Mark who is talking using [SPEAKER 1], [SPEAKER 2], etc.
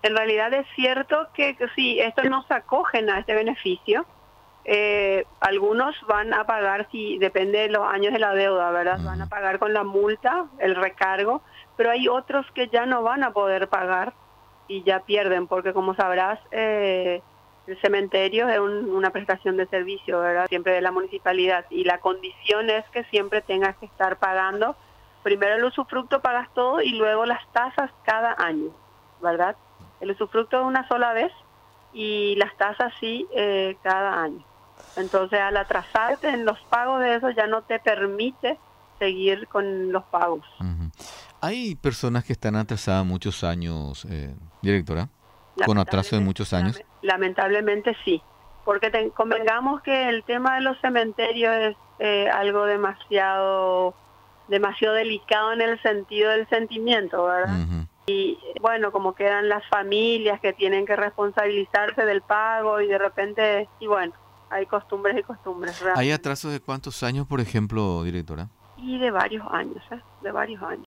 [SPEAKER 1] En realidad es cierto que sí, estos no se acogen a este beneficio. Algunos van a pagar, si depende de los años de la deuda, ¿verdad? Van a
[SPEAKER 2] Ujú.
[SPEAKER 1] pagar con la multa, el recargo, pero hay otros que ya no van a poder pagar y ya pierden, porque como sabrás, el cementerio es una prestación de servicio, ¿verdad? Siempre de la municipalidad, y la condición es que siempre tengas que estar pagando. Primero el usufructo pagas todo y luego las tasas cada año, ¿verdad? El usufructo es una sola vez y las tasas sí, cada año. Entonces, al atrasarte en los pagos de eso, ya no te permite seguir con los pagos.
[SPEAKER 2] Ujú. Hay personas que están atrasadas muchos años, directora, con atraso de
[SPEAKER 1] Lamentablemente,
[SPEAKER 2] muchos años.
[SPEAKER 1] lamentablemente sí, porque convengamos que el tema de los cementerios es algo demasiado delicado en el sentido del sentimiento, ¿verdad?
[SPEAKER 2] Ujú.
[SPEAKER 1] Y bueno, como quedan las familias que tienen que responsabilizarse del pago y de repente, y bueno, hay costumbres y costumbres
[SPEAKER 2] ¿Hay
[SPEAKER 1] realmente.
[SPEAKER 2] atrasos de cuántos años, por ejemplo, directora?
[SPEAKER 1] Y de varios años, ¿eh? De varios años.